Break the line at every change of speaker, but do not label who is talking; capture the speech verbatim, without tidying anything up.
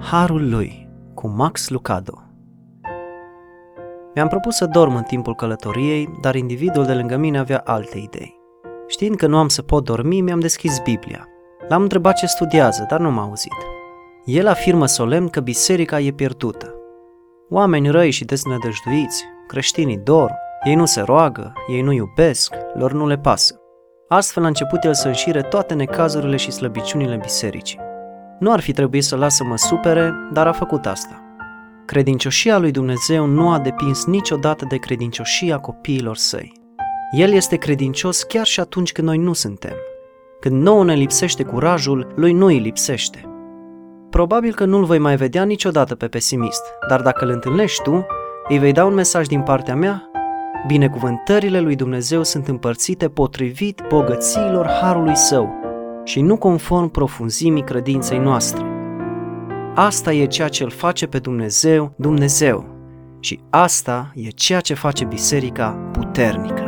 Harul lui, cu Max Lucado. Mi-am propus să dorm în timpul călătoriei, dar individul de lângă mine avea alte idei. Știind că nu am să pot dormi, mi-am deschis Biblia. L-am întrebat ce studiază, dar nu m-a auzit. El afirmă solemn că biserica e pierdută. Oameni răi și deznădăjduiți, creștinii dorm, ei nu se roagă, ei nu iubesc, lor nu le pasă. Astfel a început el să înșire toate necazurile și slăbiciunile bisericii. Nu ar fi trebuit să lasă mă supere, dar a făcut asta. Credincioșia lui Dumnezeu nu a depins niciodată de credincioșia copiilor săi. El este credincios chiar și atunci când noi nu suntem. Când nouă ne lipsește curajul, lui nu îi lipsește. Probabil că nu-l voi mai vedea niciodată pe pesimist, dar dacă îl întâlnești tu, îi vei da un mesaj din partea mea? Binecuvântările lui Dumnezeu sunt împărțite potrivit bogățiilor harului său și nu conform profunzimii credinței noastre. Asta e ceea ce îl face pe Dumnezeu Dumnezeu și asta e ceea ce face biserica puternică.